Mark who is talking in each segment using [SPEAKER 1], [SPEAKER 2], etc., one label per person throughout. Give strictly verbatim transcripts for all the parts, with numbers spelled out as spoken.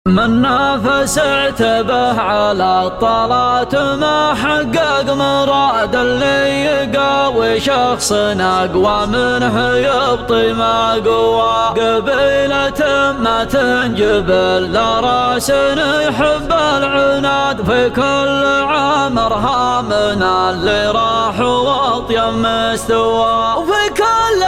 [SPEAKER 1] من نافس اعتبه على الطلات ما حقق مراد اللي يقاوي شخص أقوى منه يبطي ما قوى. قبيلة ما تنجبل لا راس يحب العناد في كل عمرها من اللي راح واطيب مستوى. وفي كل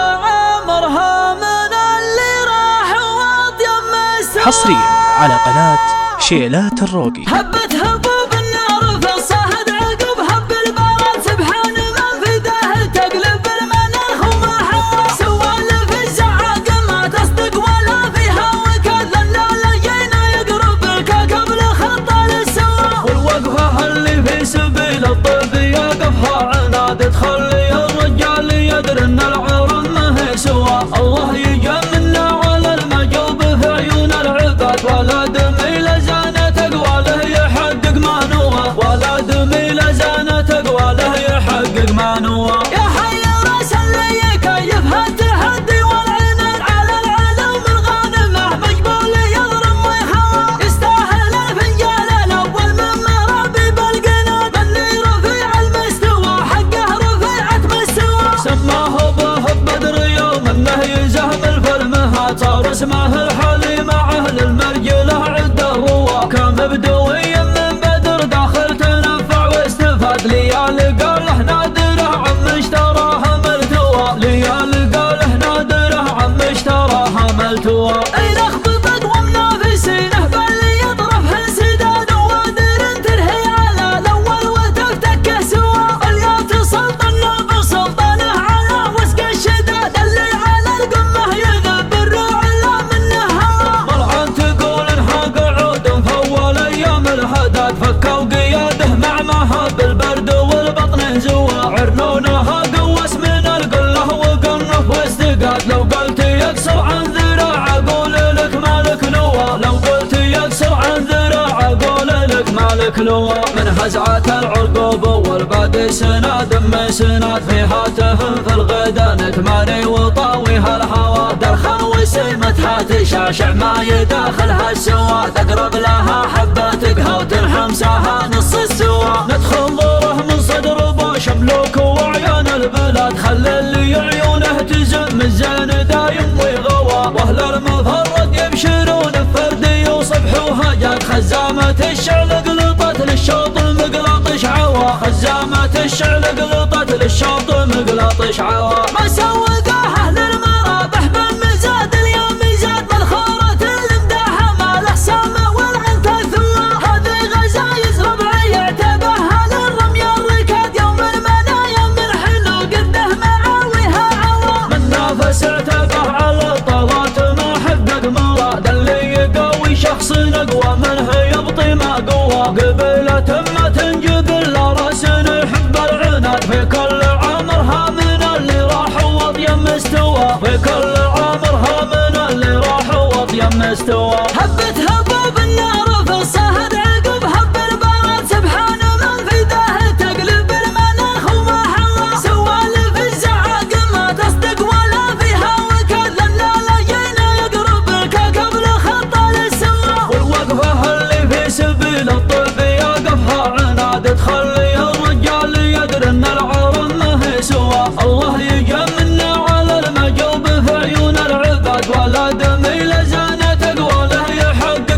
[SPEAKER 1] عمرها من اللي راح واطيب مستوى.
[SPEAKER 2] حصريا على قناة شيلات الروقي.
[SPEAKER 1] هبت هبوب النار في الصهد عقب هب البارد سبحان من فداه تقلب المناخ وما حوى. سوالف الزعاق ما تصدق ولا فيها وكذا لا لقينا يقرب لك قبل خطة للسوا. والوقفة اللي في سبيل الطب يقفها عناد تخلي الرجال يدري ان العرم ما هي سوا. الله يجملنا على المجوب في عيون العباد ولا دمي لزانة تقوى له يحقق ما نوى. ولا دمي لزانة تقوى له يحقق ما نوى. يا حي راس اللي يكيف هالتحدي والعنان على العلم الغانمة مقبول يضرب ويخوى. يستاهل الفنجان الأول من مرابي بالقناد اللي رفيع المستوى حقه رفيعة مستوى. سماه به بدر يوم انه يزهم الفرمها صار اسمه الحلي مع اهل المرجله عده روا. كان بدوي من بدر داخل تنفع واستفاد. ليال قاله نادره عم اشتراها ملتوى. ليال قاله نادره عم اشتراها ملتوى. اين اخبطت ومنافسينه باللي يطرف انسداد وادر ترهي على الاول وتفتك سوا. اليوم تسلطنا بسلطانه على وسق الشداد اللي على القمه يذب الروع لا منه هوى. مرعان تقول انها قعود فول ايام الهداد فكوا قياده مع مهاب البرد والبطن زوا. عرنونها قوس من القله وقنف واستقاد. لو قلت يكسر عن ذراع اقول لك مالك نوى. لو قلت يكسر عن ذراع اقول لك مالك نوى. من هزعة العرقوب والبادي سناد من سناد فيها تهم في الغدا نتماني وطاويها الهوى. درخان وسيمتها تشاشع ما يداخلها السوا. تقرب لها حبة تقهى وتنحمسها نص السوا. ندخل ظهره من صدر بوش ملوك وعيان البلاد. خلي اللي عيونه تزم الزين دايم ويغوى. واهل المفرد يبشرون بفردي وصبح وهجات. خزامة الشعل قلطت للشوط مقلاطش عوا. خزامة الشعل قلطت للشوط مقلاطش عوا. ما سوقاه اهل المرابح بالمزاد اليوم مزاد. مذخورة الامداح ما له سامة والعن تثوى. هذه غزايز ربعي يعتبها للرمي الركاد. يوم المنايا من حلو قده معاويها عوا. من نافس اعتبه على الطلات ما حقق مراد اللي يقاوي شخص اقوى منه يبطي ما قوى. قبيلة ما تنجبل لا راس يحب العناد في كل عمرها من اللي راح واطيب مستوى. في كل عمرها من اللي راح واطيب مستوى. هبت هبوب النار في الصهد عقب هب البارد سبحان من فداه تقلب المناخ وما حوى. سوالف الزعاق ما تصدق ولا فيها وكذا لا لقينا يقرب لك قبل خطة للسوا. والوقفة اللي في سبيل الطب يقفها عناد تخلي الرجال يدري ان العرم ما هي سوا. الله يجملنا على المجوب في عيون العباد ولا دمي لزانة تقوى له يحقق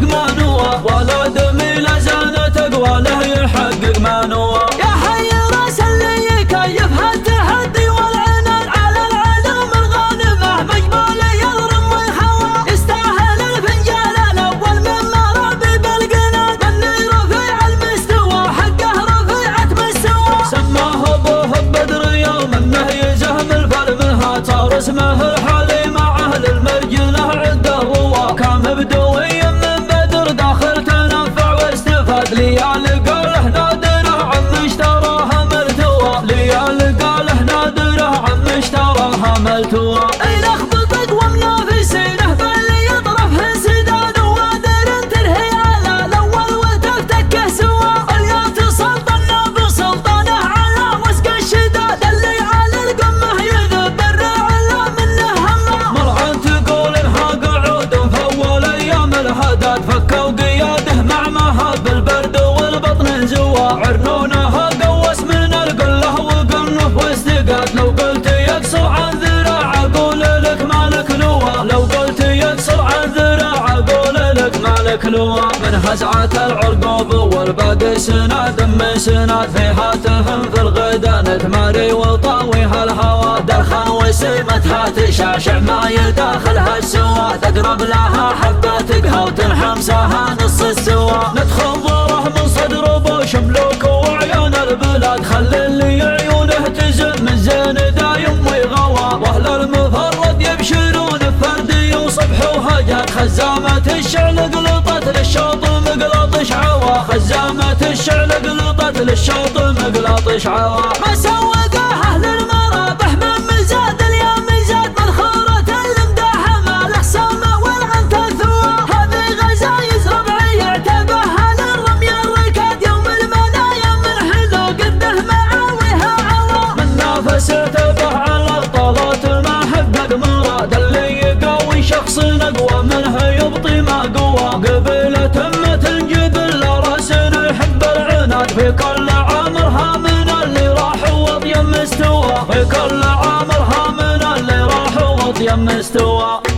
[SPEAKER 1] الكلوى من هزعة العرقوب والباقي سناد من سناد في هاتهم في الغدا نتماري وطاويها الهوى درخان وسيمتها تشاشع ما يداخلها السوا تقرب لها حبة تقهى وتنحمسها نص السوا ندخل ضره من صدر ابو شملوك وعيون البلاد خلي اللي عيونه تزن من زين دايم ويغوى واهل المفرد يبشرون بفردي وصبح وهجات خزامة الشعل قلطت للشوط مقلط شعوى خزامة الشعل قلطت للشوط مقلط شعوى مسوقه اهل المرابح من مزاد اليوم مزاد منخورة المداحة ما الحسامة والعنت الثوى هذه غزايز ربعي يعتبها للرمي الركاد يوم المنايا من حلوق الدهم معاويها عوى من نافسته به على الطلات ما حقق مراد اللي يقوي شخص اقوى منه يبطي ما قوى قبيلة مثل جبل راسنا يحب العناد في كل عامرها من اللي راح وضيم استوى في كل عامرها من اللي راح وضيم استوى